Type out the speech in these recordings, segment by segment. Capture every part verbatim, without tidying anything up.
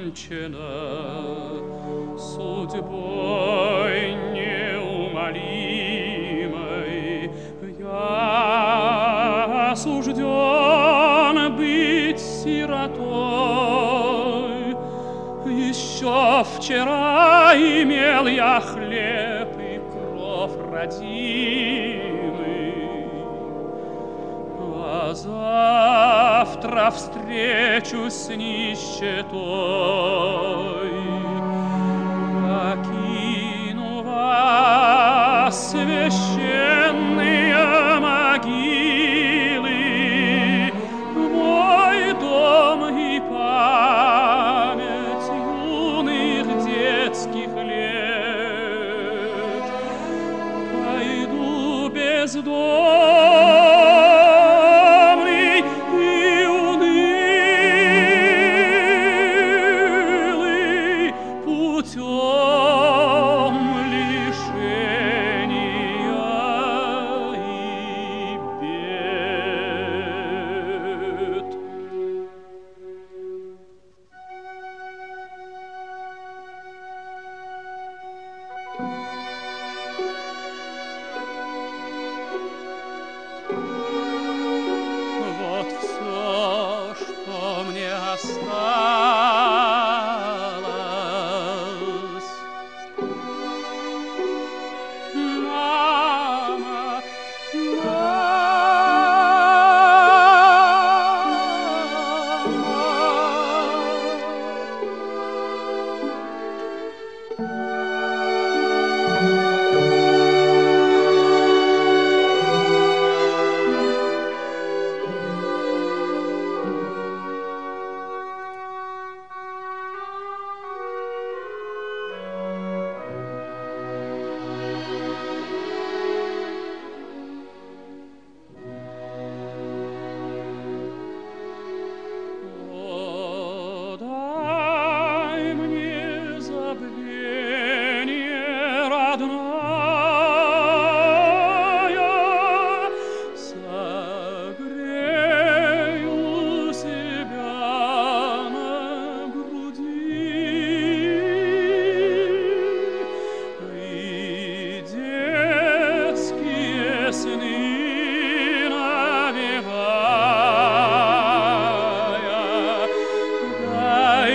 кончена судьбой неумолимой. Я осужден быть сиротой. Еще вчера имел я хлеб и кров родимый, а завтра встречусь с нищетой. Покину вас, священные могилы, мой дом и память юных детских лет. Пойду бездомный и унылый путем лишения и бед. Вот все, что мне осталось. Мама, о, дай мне забвение родная, согрею себя на груди, и детские сны навевая, дай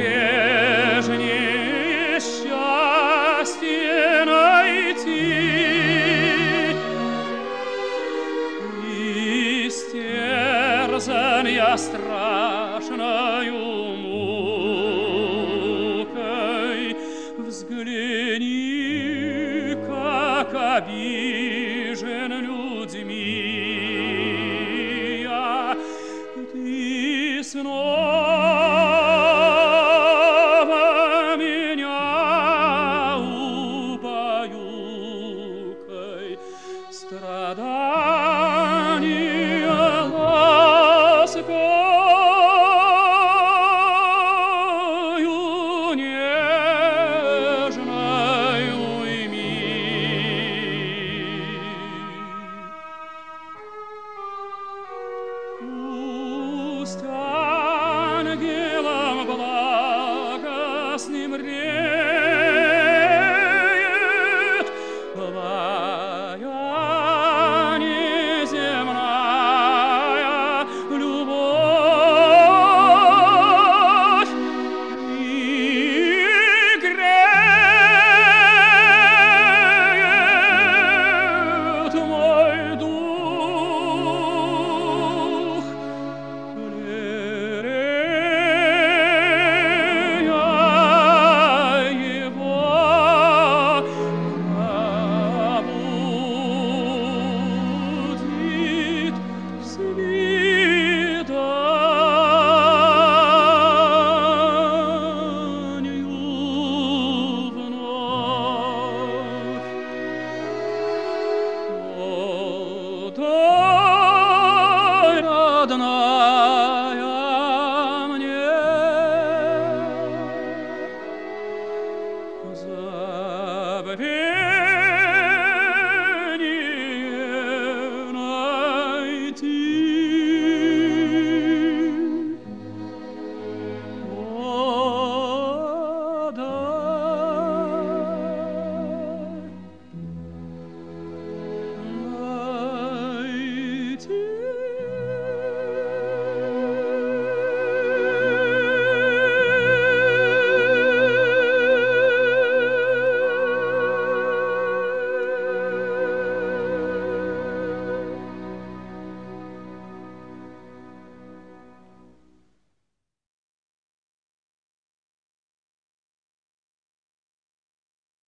прежнее счастье найти истерзан я страшною мукой. Взгляни, как обижен людьми я, ты снова